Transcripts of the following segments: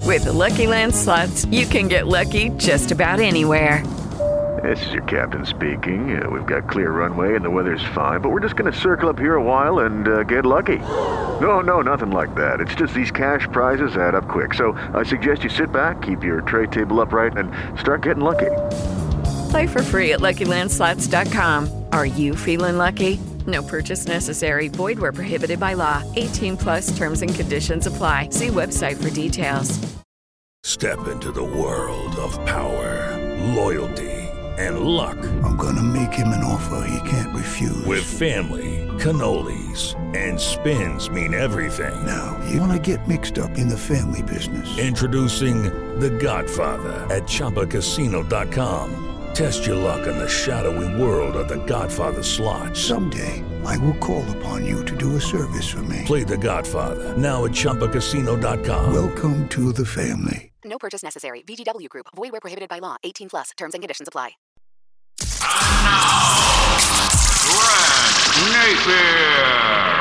With the Lucky Land Slots, you can get lucky just about anywhere. This is your captain speaking. We've got clear runway and the weather's fine, but we're just going to circle up here a while and get lucky. No, nothing like that. It's just these cash prizes add up quick. So I suggest you sit back, keep your tray table upright, and start getting lucky. Play for free at LuckyLandSlots.com. Are you feeling lucky? No purchase necessary. Void where prohibited by law. 18+ terms and conditions apply. See website for details. Step into the world of power, loyalty, and luck. I'm gonna make him an offer he can't refuse. With family, cannolis, and spins mean everything. Now, you wanna get mixed up in the family business. Introducing The Godfather at ChumbaCasino.com. Test your luck in the shadowy world of The Godfather slot. Someday, I will call upon you to do a service for me. Play The Godfather, now at ChumbaCasino.com. Welcome to the family. No purchase necessary. VGW Group. Void where prohibited by law. 18+. Terms and conditions apply. And now, Greg Napier.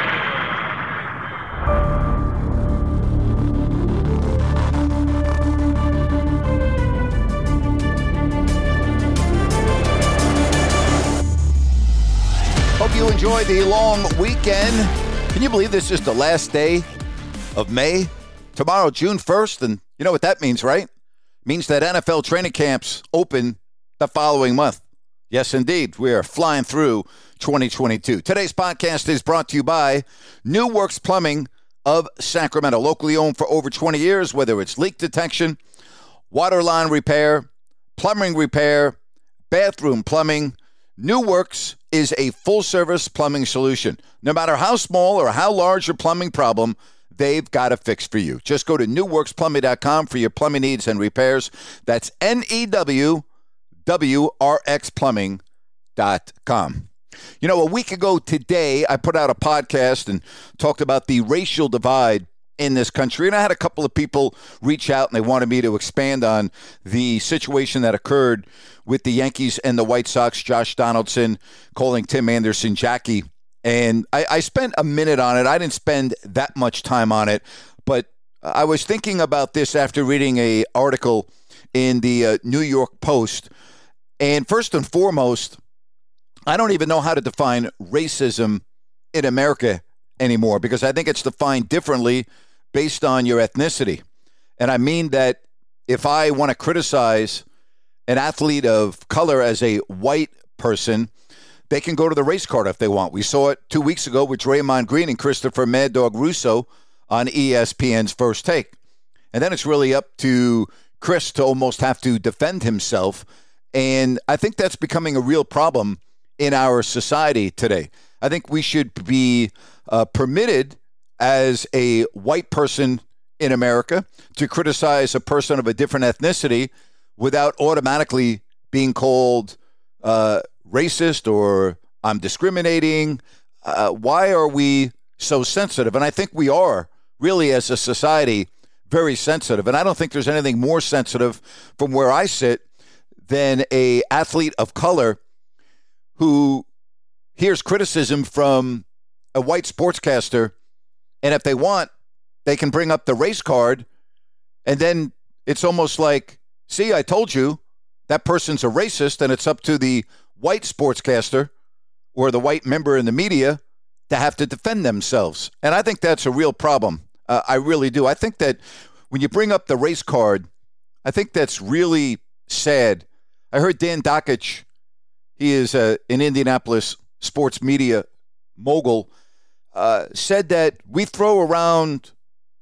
Hope you enjoyed the long weekend. Can you believe this is the last day of May? Tomorrow, June 1st, and you know what that means, right? It means that NFL training camps open the following month. Yes, indeed. We are flying through 2022. Today's podcast is brought to you by New Works Plumbing of Sacramento. Locally owned for over 20 years, whether it's leak detection, water line repair, plumbing repair, bathroom plumbing, New Works is a full-service plumbing solution. No matter how small or how large your plumbing problem, they've got a fix for you. Just go to newworksplumbing.com for your plumbing needs and repairs. That's NEWWRXplumbing.com. You know, a week ago today, I put out a podcast and talked about the racial divide in this country. And I had a couple of people reach out and they wanted me to expand on the situation that occurred with the Yankees and the White Sox, Josh Donaldson calling Tim Anderson Jackie. And I spent a minute on it. I didn't spend that much time on it, but I was thinking about this after reading an article in the New York Post. And first and foremost, I don't even know how to define racism in America anymore because I think it's defined differently based on your ethnicity. And I mean that if I want to criticize an athlete of color as a white person, they can go to the race card if they want. We saw it 2 weeks ago with Draymond Green and Christopher Mad Dog Russo on ESPN's First Take. And then it's really up to Chris to almost have to defend himself. And I think that's becoming a real problem in our society today. I think we should be permitted as a white person in America to criticize a person of a different ethnicity without automatically being called racist or I'm discriminating. Why are we so sensitive? And I think we are really as a society very sensitive. And I don't think there's anything more sensitive from where I sit than a athlete of color who hears criticism from a white sportscaster. And if they want, they can bring up the race card. And then it's almost like, see, I told you that person's a racist, and it's up to the white sportscaster or the white member in the media to have to defend themselves. And I think that's a real problem. I really do. I think that when you bring up the race card, I think that's really sad. I heard Dan Dakich, he is an Indianapolis sports media mogul, said that we throw around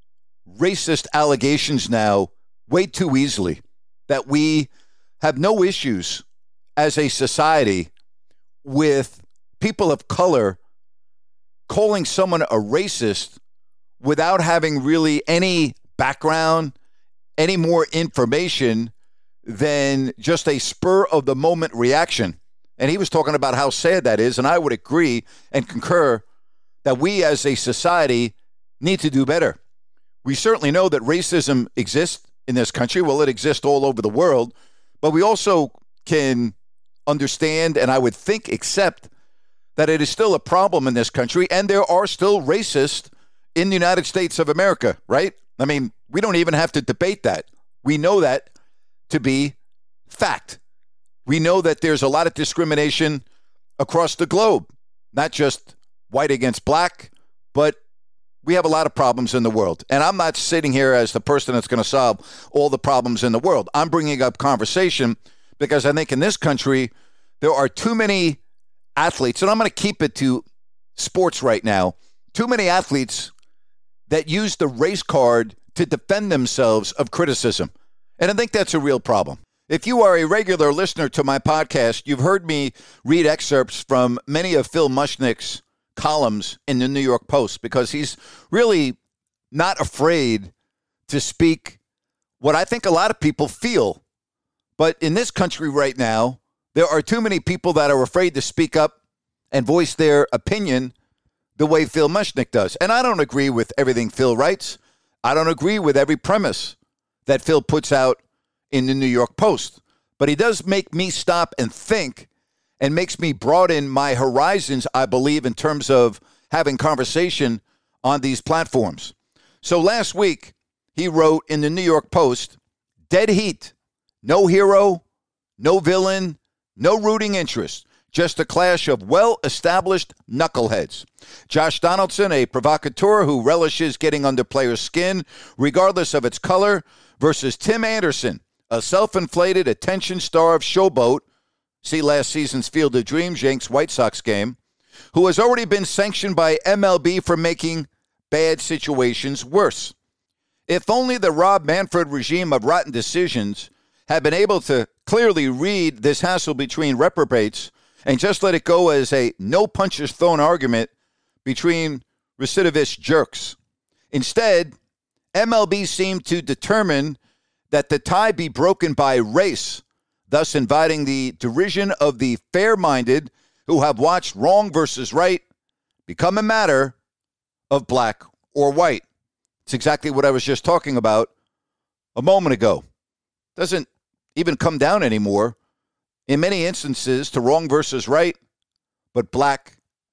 racist allegations now way too easily, that we have no issues as a society with people of color calling someone a racist without having really any background, any more information than just a spur-of-the-moment reaction. And he was talking about how sad that is, and I would agree and concur that we as a society need to do better. We certainly know that racism exists in this country. Well, it exists all over the world, but we also can understand, and I would think accept, that it is still a problem in this country, and there are still racists in the United States of America, right? I mean, we don't even have to debate that. We know that to be fact. We know that there's a lot of discrimination across the globe, not just white against black, but we have a lot of problems in the world. And I'm not sitting here as the person that's going to solve all the problems in the world. I'm bringing up conversation because I think in this country, there are too many athletes, and I'm going to keep it to sports right now, too many athletes that use the race card to defend themselves of criticism. And I think that's a real problem. If you are a regular listener to my podcast, you've heard me read excerpts from many of Phil Mushnick's columns in the New York Post because he's really not afraid to speak what I think a lot of people feel. But in this country right now, there are too many people that are afraid to speak up and voice their opinion the way Phil Mushnick does. And I don't agree with everything Phil writes. I don't agree with every premise that Phil puts out in the New York Post. But he does make me stop and think and makes me broaden my horizons, I believe, in terms of having conversation on these platforms. So last week, he wrote in the New York Post, dead heat, no hero, no villain, no rooting interest, just a clash of well-established knuckleheads. Josh Donaldson, a provocateur who relishes getting under players' skin, regardless of its color, versus Tim Anderson, a self-inflated attention star of Showboat, see last season's Field of Dreams, Yanks White Sox game, who has already been sanctioned by MLB for making bad situations worse. If only the Rob Manfred regime of rotten decisions had been able to clearly read this hassle between reprobates and just let it go as a no-punches-thrown argument between recidivist jerks. Instead, MLB seemed to determine that the tie be broken by race, thus inviting the derision of the fair-minded who have watched wrong versus right become a matter of black or white. It's exactly what I was just talking about a moment ago. Doesn't even come down anymore, in many instances, to wrong versus right, but black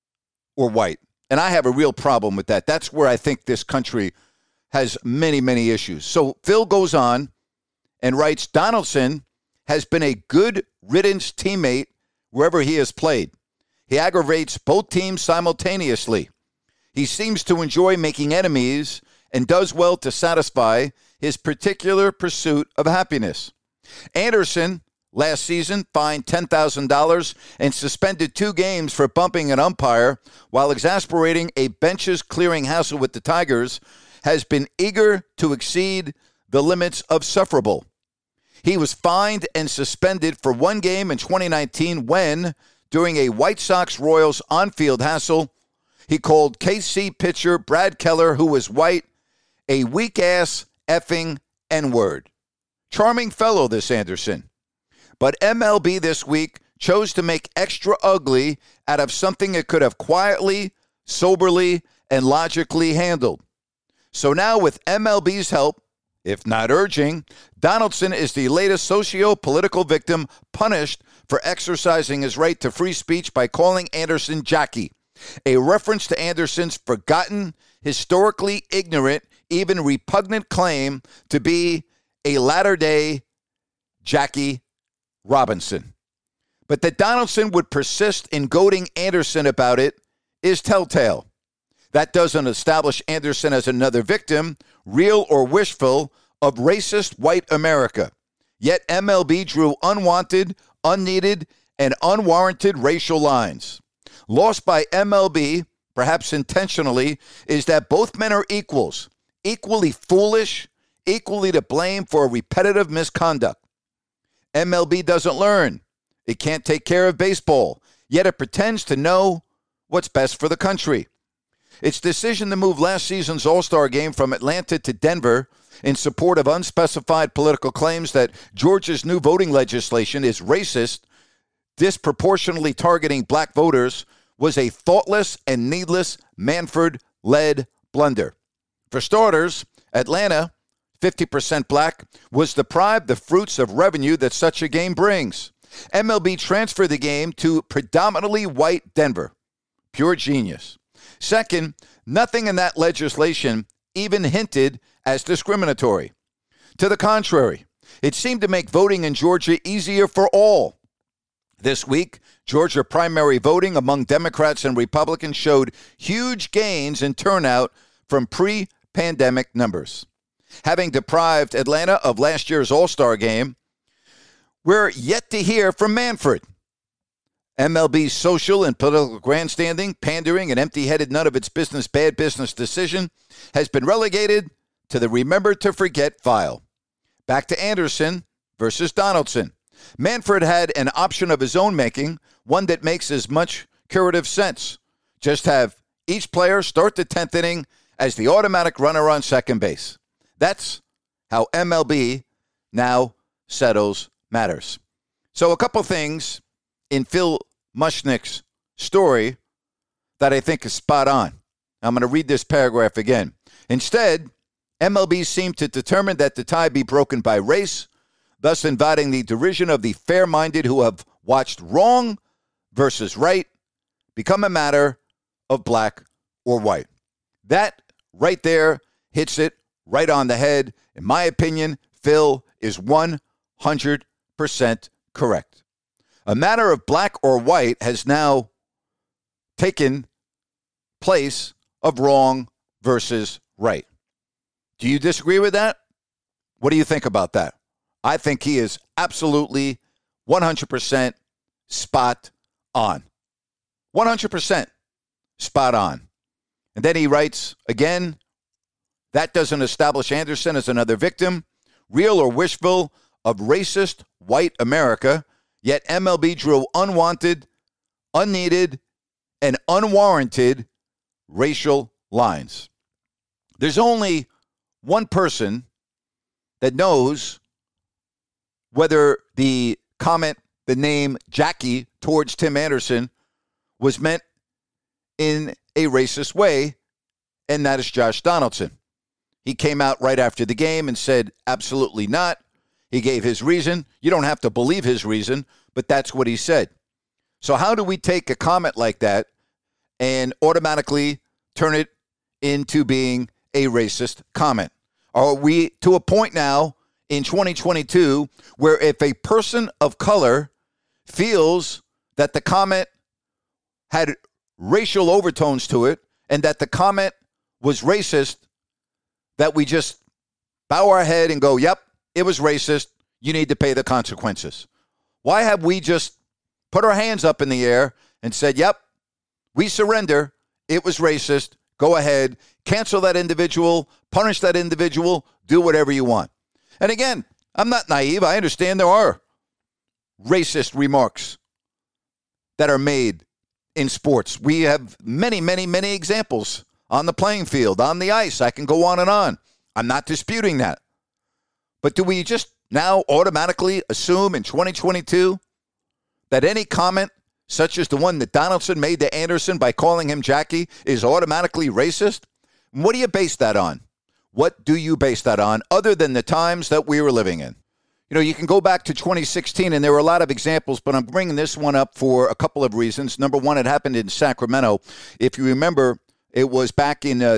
or white. And I have a real problem with that. That's where I think this country has many, many issues. So Phil goes on and writes, Donaldson has been a good riddance teammate wherever he has played. He aggravates both teams simultaneously. He seems to enjoy making enemies and does well to satisfy his particular pursuit of happiness. Anderson, last season, fined $10,000 and suspended 2 games for bumping an umpire while exasperating a benches clearing hassle with the Tigers, has been eager to exceed the limits of sufferable. He was fined and suspended for 1 game in 2019 when, during a White Sox-Royals on-field hassle, he called KC pitcher Brad Keller, who was white, a weak-ass effing N-word. Charming fellow, this Anderson. But MLB this week chose to make extra ugly out of something it could have quietly, soberly, and logically handled. So now with MLB's help, if not urging, Donaldson is the latest socio-political victim punished for exercising his right to free speech by calling Anderson Jackie, a reference to Anderson's forgotten, historically ignorant, even repugnant claim to be a latter-day Jackie Robinson. But that Donaldson would persist in goading Anderson about it is telltale. That doesn't establish Anderson as another victim, real or wishful, of racist white America. Yet MLB drew unwanted, unneeded, and unwarranted racial lines. Lost by MLB, perhaps intentionally, is that both men are equals, equally foolish, equally to blame for repetitive misconduct. MLB doesn't learn. It can't take care of baseball, yet it pretends to know what's best for the country. Its decision to move last season's All-Star game from Atlanta to Denver in support of unspecified political claims that Georgia's new voting legislation is racist, disproportionately targeting black voters, was a thoughtless and needless Manfred-led blunder. For starters, Atlanta, 50% black, was deprived the fruits of revenue that such a game brings. MLB transferred the game to predominantly white Denver. Pure genius. Second, nothing in that legislation even hinted as discriminatory. To the contrary, it seemed to make voting in Georgia easier for all. This week, Georgia primary voting among Democrats and Republicans showed huge gains in turnout from pre-pandemic numbers. Having deprived Atlanta of last year's All-Star game, we're yet to hear from Manfred. MLB's social and political grandstanding, pandering, and empty-headed none-of-its-business bad business decision has been relegated to the remember to forget file. Back to Anderson versus Donaldson. Manfred had an option of his own making, one that makes as much curative sense. Just have each player start the 10th inning as the automatic runner on second base. That's how MLB now settles matters. So a couple things in Phil Mushnick's story that I think is spot on. I'm going to read this paragraph again. Instead, MLB seemed to determine that the tie be broken by race, thus inviting the derision of the fair-minded who have watched wrong versus right become a matter of black or white. That right there hits it right on the head. In my opinion, Phil is 100% correct. A matter of black or white has now taken place of wrong versus right. Do you disagree with that? What do you think about that? I think he is absolutely 100% spot on. 100% spot on. And then he writes, again, that doesn't establish Anderson as another victim, real or wishful, of racist white America, yet MLB drew unwanted, unneeded, and unwarranted racial lines. There's only one person that knows whether the comment, the name Jackie towards Tim Anderson was meant in a racist way, and that is Josh Donaldson. He came out right after the game and said, absolutely not. He gave his reason. You don't have to believe his reason, but that's what he said. So how do we take a comment like that and automatically turn it into being a racist comment? Are we to a point now in 2022 where if a person of color feels that the comment had racial overtones to it and that the comment was racist, that we just bow our head and go, yep, it was racist, you need to pay the consequences? Why have we just put our hands up in the air and said, yep, we surrender, it was racist, go ahead, cancel that individual, punish that individual, do whatever you want? And again, I'm not naive. I understand there are racist remarks that are made in sports. We have many, many, many examples on the playing field, on the ice. I can go on and on. I'm not disputing that. But do we just now automatically assume in 2022 that any comment such as the one that Donaldson made to Anderson by calling him Jackie is automatically racist? What do you base that on? What do you base that on other than the times that we were living in? You know, you can go back to 2016, and there were a lot of examples, but I'm bringing this one up for a couple of reasons. Number one, it happened in Sacramento. If you remember, it was back in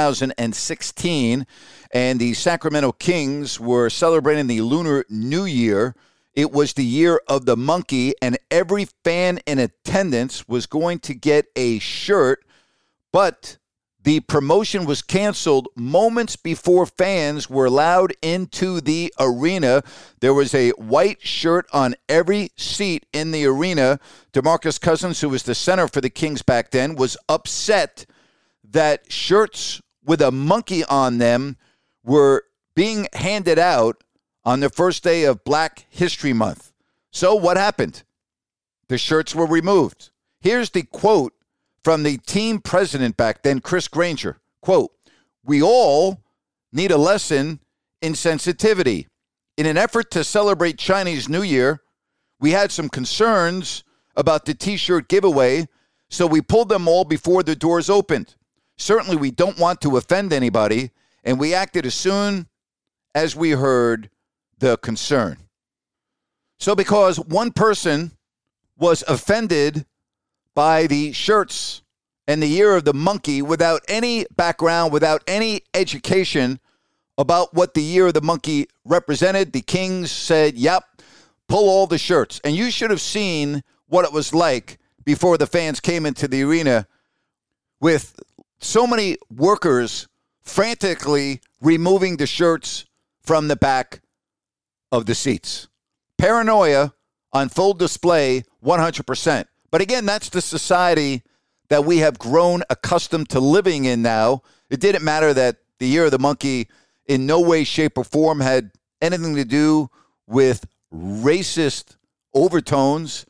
2016, and the Sacramento Kings were celebrating the Lunar New Year. It was the year of the monkey, and every fan in attendance was going to get a shirt, but the promotion was canceled moments before fans were allowed into the arena. There was a white shirt on every seat in the arena. DeMarcus Cousins, who was the center for the Kings back then, was upset that shirts with a monkey on them were being handed out on the first day of Black History Month. So what happened? The shirts were removed. Here's the quote from the team president back then, Chris Granger. Quote, "We all need a lesson in sensitivity. In an effort to celebrate Chinese New Year, we had some concerns about the T-shirt giveaway, so we pulled them all before the doors opened. Certainly we don't want to offend anybody, and we acted as soon as we heard the concern." So because one person was offended by the shirts and the year of the monkey without any background, without any education about what the year of the monkey represented. The Kings said, yep, pull all the shirts. And you should have seen what it was like before the fans came into the arena with so many workers frantically removing the shirts from the back of the seats. Paranoia on full display, 100%. But again, that's the society that we have grown accustomed to living in now. It didn't matter that the year of the monkey in no way, shape, or form had anything to do with racist overtones.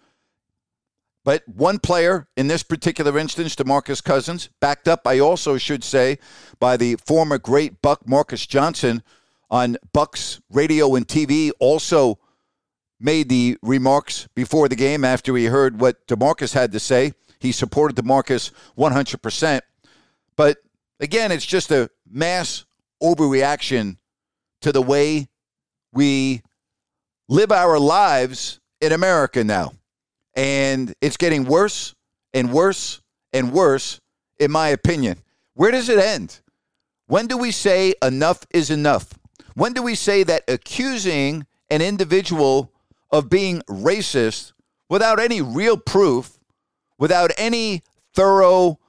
But one player, in this particular instance, DeMarcus Cousins, backed up, I also should say, by the former great Buck Marcus Johnson on Buck's radio and TV, also made the remarks before the game after he heard what DeMarcus had to say. He supported DeMarcus 100%. But again, it's just a mass overreaction to the way we live our lives in America now. And it's getting worse and worse and worse, in my opinion. Where does it end? When do we say enough is enough? When do we say that accusing an individual of being racist without any real proof, without any thorough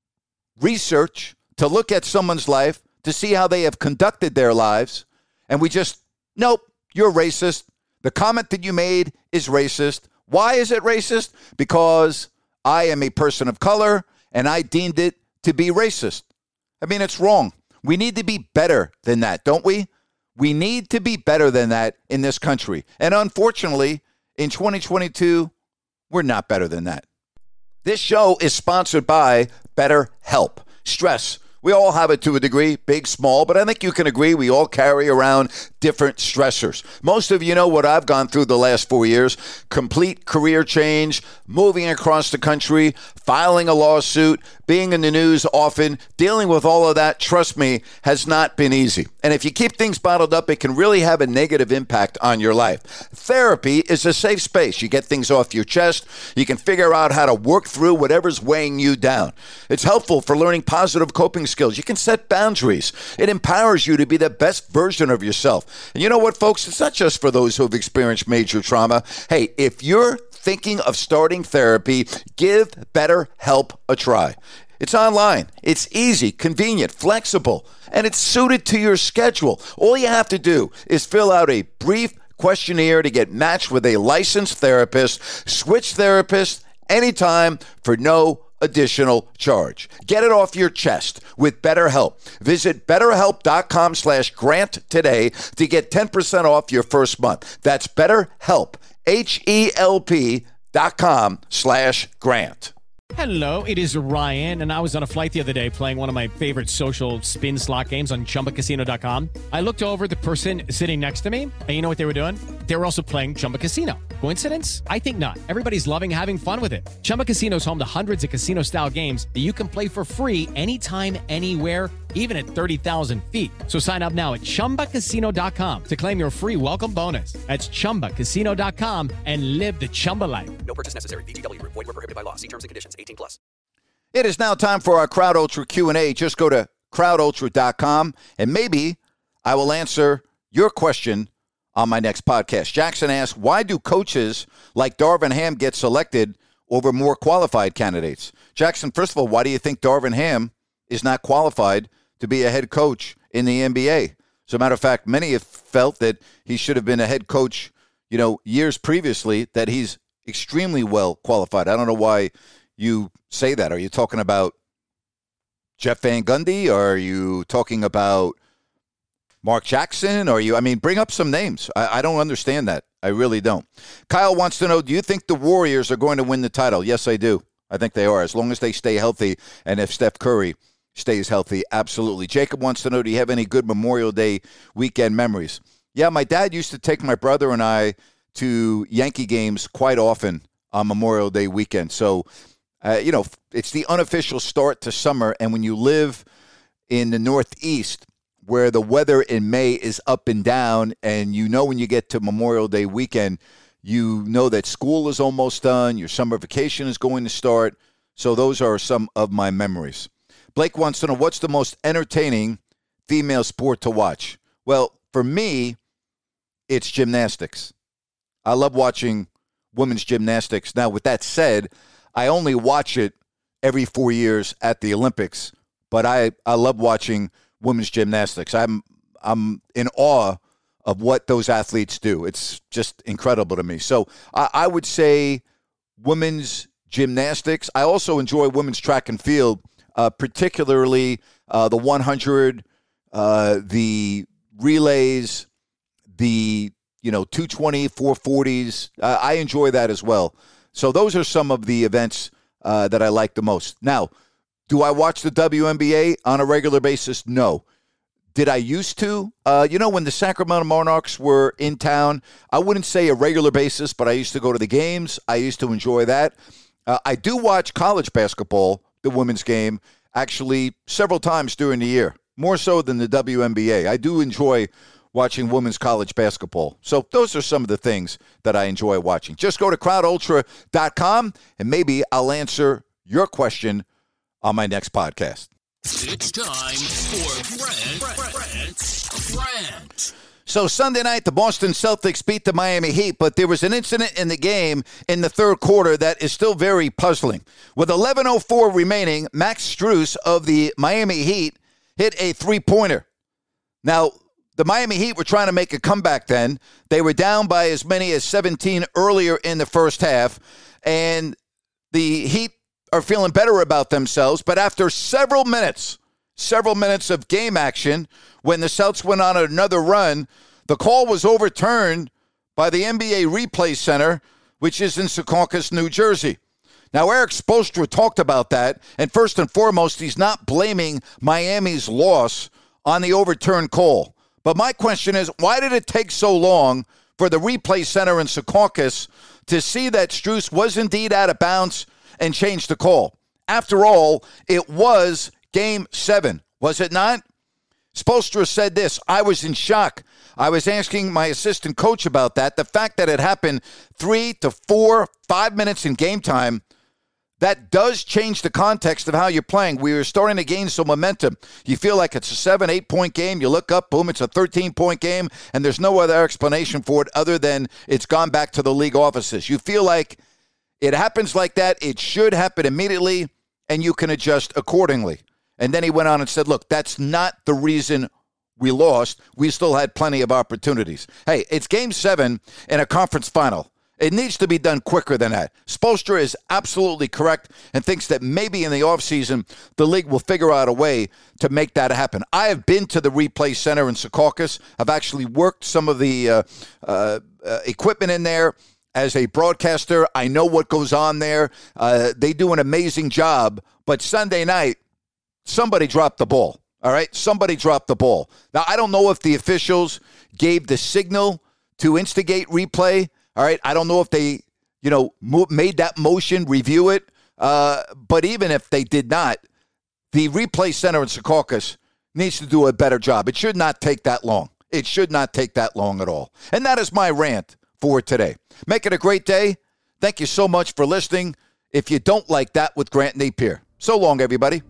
research to look at someone's life, to see how they have conducted their lives, and we just, nope, you're racist. The comment that you made is racist. Why is it racist? Because I am a person of color, and I deemed it to be racist. I mean, it's wrong. We need to be better than that, don't we? We need to be better than that in this country. And unfortunately, in 2022, we're not better than that. This show is sponsored by BetterHelp. Stress. We all have it to a degree, big, small, but I think you can agree we all carry around different stressors. Most of you know what I've gone through the last 4 years. Complete career change, moving across the country, filing a lawsuit, being in the news often, dealing with all of that, trust me, has not been easy. And if you keep things bottled up, it can really have a negative impact on your life. Therapy is a safe space. You get things off your chest. You can figure out how to work through whatever's weighing you down. It's helpful for learning positive coping skills. You can set boundaries. It empowers you to be the best version of yourself. And you know what, folks? It's not just for those who have experienced major trauma. Hey, if you're thinking of starting therapy, give BetterHelp a try. It's online. It's easy, convenient, flexible, and it's suited to your schedule. All you have to do is fill out a brief questionnaire to get matched with a licensed therapist. Switch therapists anytime for no additional charge. Get it off your chest with BetterHelp. Visit BetterHelp.com/Grant today to get 10% off your first month. That's BetterHelp, HELP.com/Grant. Hello, it is Ryan, and I was on a flight the other day playing one of my favorite social spin slot games on ChumbaCasino.com. I looked over at the person sitting next to me, and you know what they were doing? They were also playing Chumba Casino. Coincidence? I think not. Everybody's loving having fun with it. Chumba Casino is home to hundreds of casino-style games that you can play for free anytime, anywhere, even at 30,000 feet. So sign up now at ChumbaCasino.com to claim your free welcome bonus. That's ChumbaCasino.com and live the Chumba life. No purchase necessary. VGW. Void where prohibited by law. See terms and conditions. 18+. It is now time for our Crowd Ultra Q&A. Just go to crowdultra.com, and maybe I will answer your question on my next podcast. Jackson asked, why do coaches like Darvin Ham get selected over more qualified candidates? Jackson, first of all, why do you think Darvin Ham is not qualified to be a head coach in the NBA? As a matter of fact, many have felt that he should have been a head coach, years previously, that he's extremely well qualified. I don't know why you say that. Are you talking about Jeff Van Gundy? Or are you talking about Mark Jackson? Bring up some names. I don't understand that. I really don't. Kyle wants to know, do you think the Warriors are going to win the title? Yes, I do. I think they are, as long as they stay healthy. And if Steph Curry stays healthy, absolutely. Jacob wants to know, do you have any good Memorial Day weekend memories? Yeah, my dad used to take my brother and I to Yankee games quite often on Memorial Day weekend. So, it's the unofficial start to summer. And when you live in the Northeast, where the weather in May is up and down, and when you get to Memorial Day weekend, you know that school is almost done, your summer vacation is going to start. So those are some of my memories. Blake wants to know, what's the most entertaining female sport to watch? Well, for me, it's gymnastics. I love watching women's gymnastics. Now, with that said, I only watch it every 4 years at the Olympics, but I love watching women's gymnastics. I'm in awe of what those athletes do. It's just incredible to me. So I would say women's gymnastics. I also enjoy women's track and field, particularly the 100, the relays, the 220, 440s. I enjoy that as well. So those are some of the events that I like the most. Now, do I watch the WNBA on a regular basis? No. Did I used to? When the Sacramento Monarchs were in town, I wouldn't say a regular basis, but I used to go to the games. I used to enjoy that. I do watch college basketball, the women's game, actually several times during the year, more so than the WNBA. I do enjoy watching women's college basketball. So those are some of the things that I enjoy watching. Just go to crowdultra.com, and maybe I'll answer your question on my next podcast. It's time for Grant. So Sunday night, the Boston Celtics beat the Miami Heat, but there was an incident in the game in the third quarter that is still very puzzling. With 11:04 remaining, Max Strus of the Miami Heat hit a three-pointer. Now, the Miami Heat were trying to make a comeback then. They were down by as many as 17 earlier in the first half, and the Heat are feeling better about themselves. But after several minutes of game action, when the Celtics went on another run, the call was overturned by the NBA Replay Center, which is in Secaucus, New Jersey. Now, Eric Spoelstra talked about that, and first and foremost, he's not blaming Miami's loss on the overturned call. But my question is, why did it take so long for the Replay Center in Secaucus to see that Strus was indeed out of bounds and change the call? After all, it was Game 7, was it not? Spoelstra said this: I was in shock. I was asking my assistant coach about that. The fact that it happened 3 to 4, 5 minutes in game time, that does change the context of how you're playing. We were starting to gain some momentum. You feel like it's a 7, 8-point game. You look up, boom, it's a 13-point game, and there's no other explanation for it other than it's gone back to the league offices. You feel like it happens like that. It should happen immediately, and you can adjust accordingly. And then he went on and said, look, that's not the reason we lost. We still had plenty of opportunities. Hey, it's Game 7 in a conference final. It needs to be done quicker than that. Spoelstra is absolutely correct and thinks that maybe in the offseason, the league will figure out a way to make that happen. I have been to the Replay Center in Secaucus. I've actually worked some of the equipment in there. As a broadcaster, I know what goes on there. They do an amazing job. But Sunday night, somebody dropped the ball. All right? Somebody dropped the ball. Now, I don't know if the officials gave the signal to instigate replay. All right? I don't know if they, made that motion, review it. But even if they did not, the Replay Center in Secaucus needs to do a better job. It should not take that long. It should not take that long at all. And that is my rant for today. Make it a great day. Thank you so much for listening. If you don't like that with Grant Napier. So long, everybody.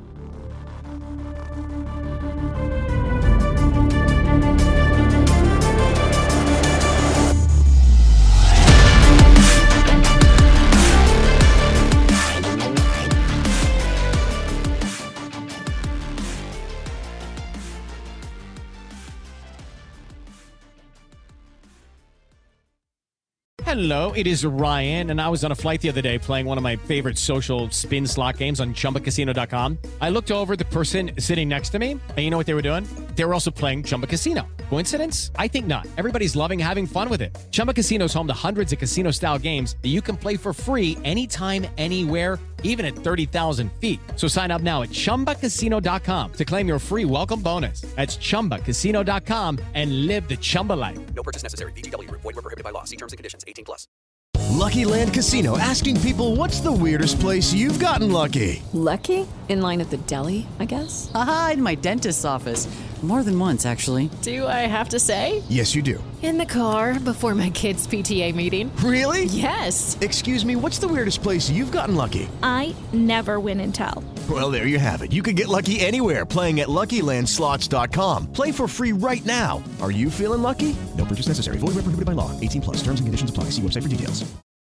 Hello, it is Ryan, and I was on a flight the other day playing one of my favorite social spin slot games on ChumbaCasino.com. I looked over at the person sitting next to me, and you know what they were doing? They were also playing Chumba Casino. Coincidence? I think not. Everybody's loving having fun with it. Chumba Casino is home to hundreds of casino-style games that you can play for free anytime, anywhere, even at 30,000 feet. So sign up now at ChumbaCasino.com to claim your free welcome bonus. That's ChumbaCasino.com and live the Chumba life. No purchase necessary. VGW. Void where prohibited by law. See terms and conditions. 18+. Lucky Land Casino, asking people, what's the weirdest place you've gotten lucky? Lucky? In line at the deli, I guess? Aha, in my dentist's office. More than once, actually. Do I have to say? Yes, you do. In the car before my kids' PTA meeting. Really? Yes. Excuse me, what's the weirdest place you've gotten lucky? I never win and tell. Well, there you have it. You can get lucky anywhere, playing at LuckyLandSlots.com. Play for free right now. Are you feeling lucky? No purchase necessary. Void where prohibited by law. 18+. Terms and conditions apply. See website for details.